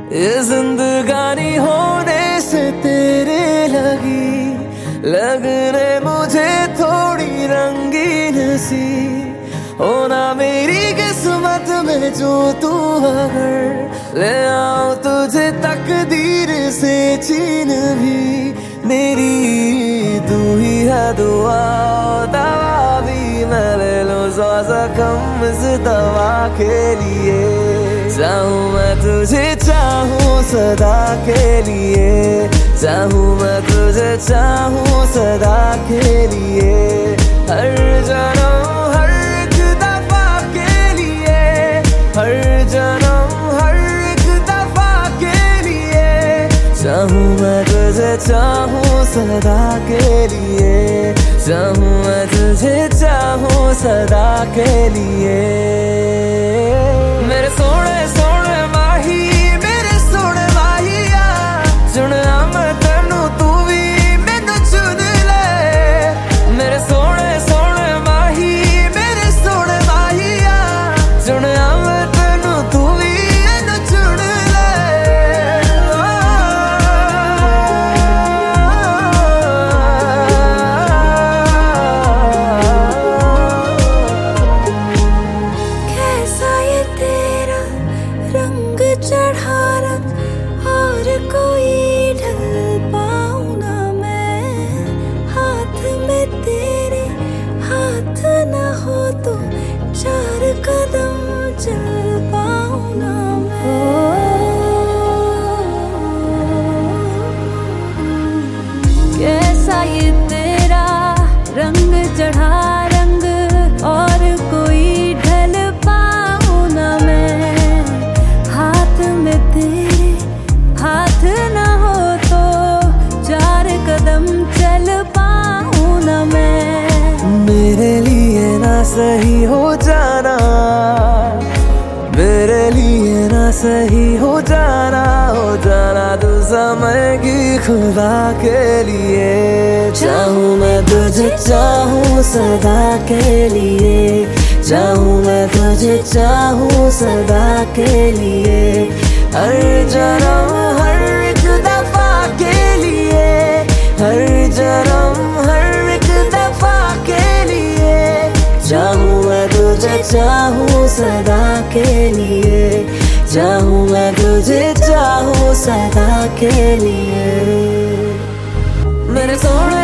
ये जिंदगानी होने से तेरे लगने मुझे थोड़ी रंगीन सी। होना मेरी किस्मत में जो तू अगर ले आओ तुझे तकदीर से छीन भी मेरी तू ही है दुआ दवा भी मैं ले लूं सौ जख्म इस दवा के लिए। चाहूं मैं तुझे चाहूं सदा के लिए, चाहूं मैं तुझे चाहूं सदा के लिए। हर जन्म हर एक दफा के लिए, हर जन्म हर एक दफा के लिए। चाहूं मैं तुझे चाहूं सदा के लिए, चाहूं मैं तुझे चाहूं सदा के लिए। मेरे सोने सोने माही, मेरे सोने माहिया, चुनिया मैं तेनू तू भी मैनू चुन ले। मेरे सोने सोने माही, मेरे सोने माहिया, चुनिया मैं तेनू तू भी मैनू चुन ले। कैसा ये तेरा रंग चढ़ा रंग और कोई ढल पाऊं ना मैं। हाथ में तेरे हाथ ना हो तो चार कदम चल पाऊं ना मैं। कैसा ये तेरा रंग चढ़ा रंग और कोई ढल पाऊं ना मैं। हाथ में तेरे हाथ ना हो तो चार कदम चल पाऊं ना मैं। मेरे लिए ना सही हो जाना, मेरे लिए ना सही हो जाना तू समय की खुदा के लिए। चाहूं मैं तुझे चाहूं सदा के लिए, चाहूं मैं तुझे चाहूं सदा के लिए। हर जन्म हर एक दफा के लिए, हर जन्म हर एक दफा के लिए। चाहूं मैं तुझे चाहूं सदा के लिए, चाहूं मैं तुझे चाहूं सदा के लिए। मेरे सोने